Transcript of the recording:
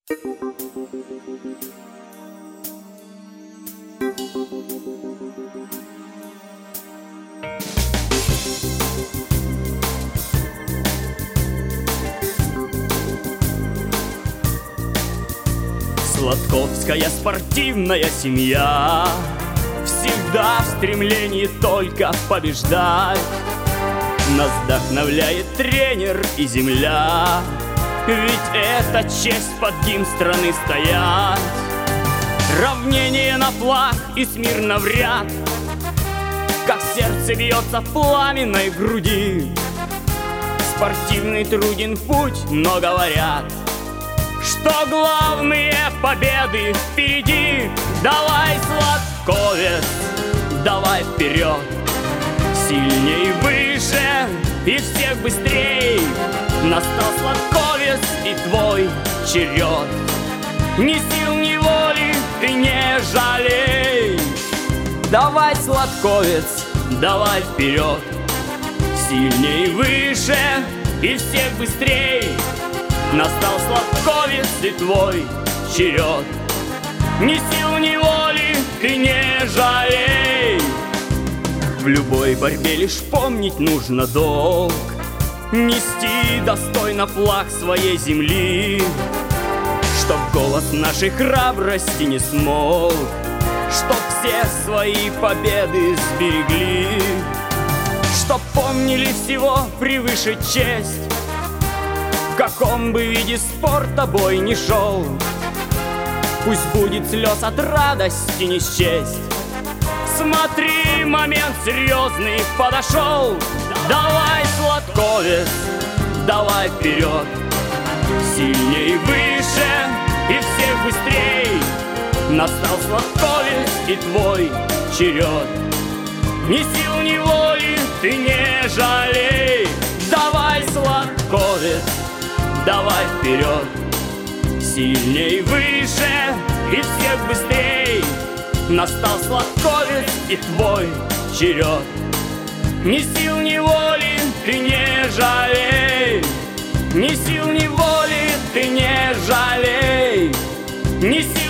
Сладковская спортивная семья всегда в стремлении только побеждать. Нас вдохновляет тренер и земля, ведь это честь под гимн страны стоять. Равнение на флаг и смирно в ряд, как сердце бьется в пламенной груди. Спортивный труден путь, но говорят, что главные победы впереди. Давай, Сладковец, давай вперед, сильней, выше и всех быстрей. Настал, Сладковец, и твой черед. Ни сил, ни воли ты не жалей. Давай, Сладковец, давай вперед, сильней, выше и всех быстрей. Настал, Сладковец, и твой черед. Ни сил, ни воли ты не жалей. В любой борьбе лишь помнить нужно долг, нести достойно флаг своей земли, чтоб голос нашей храбрости не смолк, чтоб все свои победы сберегли, чтоб помнили всего превыше честь. В каком бы виде спорта бой ни шел, пусть будет слез от радости не счесть. Смотри, момент серьезный подошел. Давай, Сладковец, давай вперед, сильней, выше и всех быстрей. Настал, Сладковец, и твой черед. Ни сил, ни воли ты не жалей. Давай, Сладковец, давай вперед, сильней, выше и всех быстрей. Настал, Сладковец, и твой черед. Ни сил, ни воли ты не жалей. Ни сил, ни воли ты не жалей. Ни сил,